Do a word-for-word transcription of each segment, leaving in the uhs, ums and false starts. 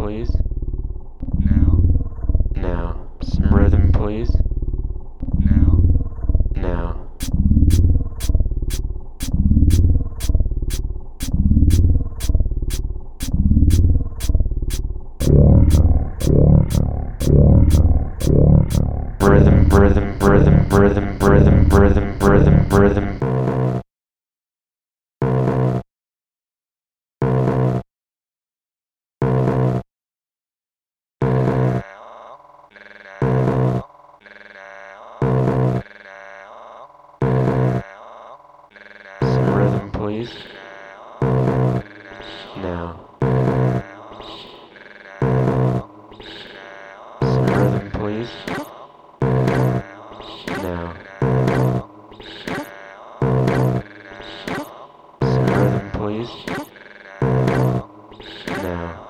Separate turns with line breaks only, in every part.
please.
Now.
Now. Some rhythm, please.
Now.
Now. Rhythm, rhythm, rhythm, rhythm, rhythm, rhythm, rhythm, rhythm. Some rhythm, please. Now. Some rhythm, please. Now. Some rhythm, please. Now.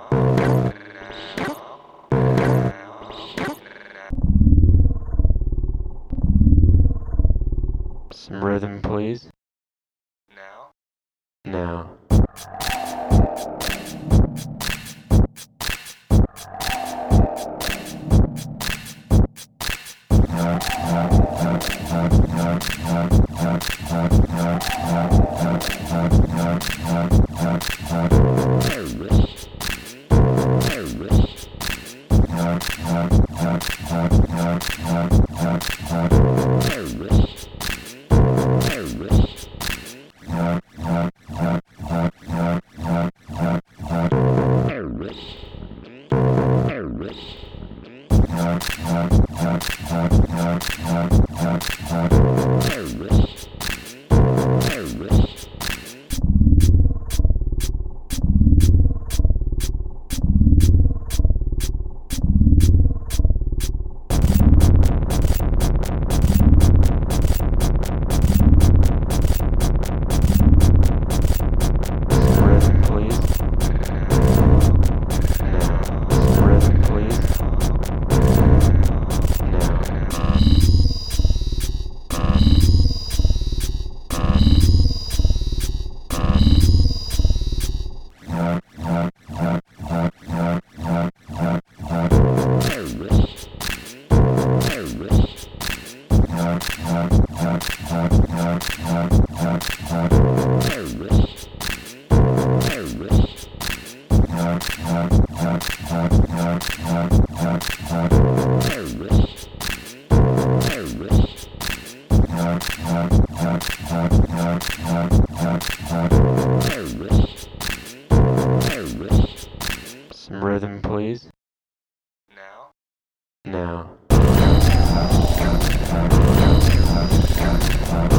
Some rhythm, please.
Now.
Now. Some rhythm, please.
Now.
Now.